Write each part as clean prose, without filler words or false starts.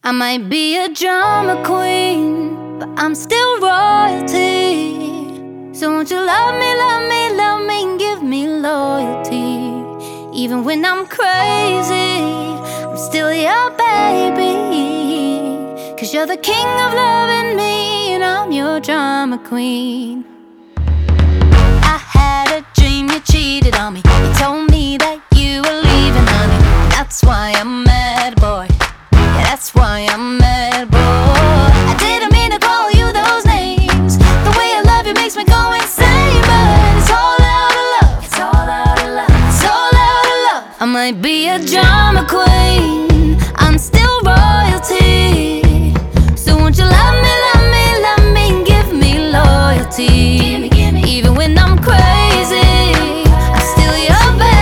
I might be a drama queen, but I'm still royalty. So won't you love me, love me, love me, and give me loyalty. Even when I'm crazy, I'm still your baby. 'Cause you're the king of loving me, and I'm your drama queen. I had a dream you cheated on me. You told me that you were leaving, honey. That's why I'm mad, boy. Yeah, that's why I'm mad, boy. I didn't mean to call you those names. The way I love you makes me go insane, but it's all out of love. It's all out of love. It's all out of love. I might be a drama queen, I'm still royalty. So won't you love me, love me, love me, and give me loyalty. Even when I'm crazy, I'm still your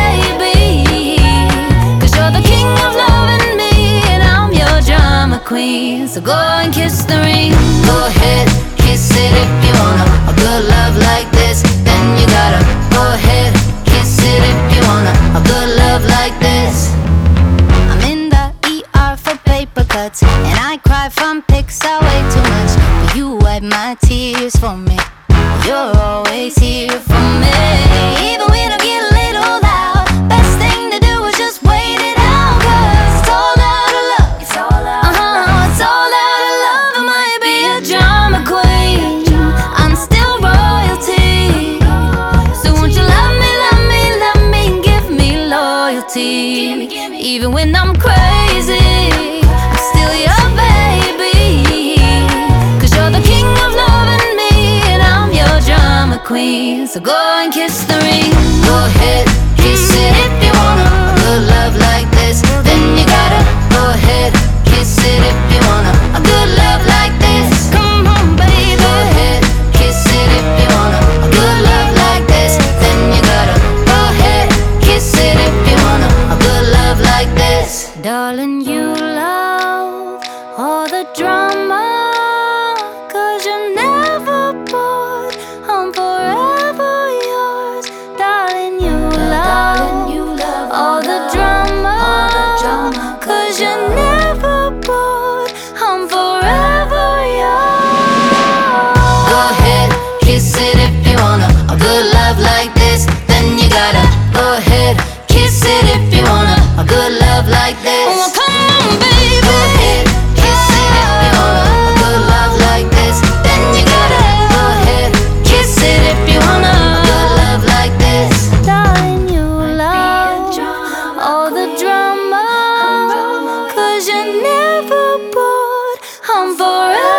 baby. 'Cause you're the king of loving me, and I'm your drama queen. So go and kiss the ring. Go ahead, kiss it if you wanna. A good love like this, then you gotta go ahead, kiss it if you wanna. A good love like this. I'm in the ER for paper cuts, and I cry from pics I way too much. But you wipe my tears for me. You're always here for me. Even when I get a little loud, best thing to do is just wait it out. 'Cause it's all out of love. It's all out of love. It's all out of love. I might be a drama queen, I'm still royalty. So won't you love me, love me, love me, and give me loyalty. Even when I'm crazy, I'm still your baby. 'Cause you're the king of loving me, and I'm your drama queen. So go and kiss the ring. Go ahead, kiss it if you wanna. A good love like this, then you gotta go ahead, kiss it if you wanna. A good love like this, come on baby. Go ahead, kiss it if you wanna. A good love like this, then you gotta go ahead, kiss it if you wanna. A good love like this. Darling, you love all the drama, 'cause you're never bored, I'm forever yours. Darling, you love all the drama, 'cause you're never bored, I'm forever yours. Go ahead, kiss it if you wanna. A good love like this, then you gotta go ahead, kiss it if you wanna. A good love like this. Oh, come on, baby. Go ahead, kiss it if you wanna. A good love like this, then you gotta go ahead, kiss it if you wanna. A good love like this. Darling, you love all the drama, 'cause you're never bored, I'm forever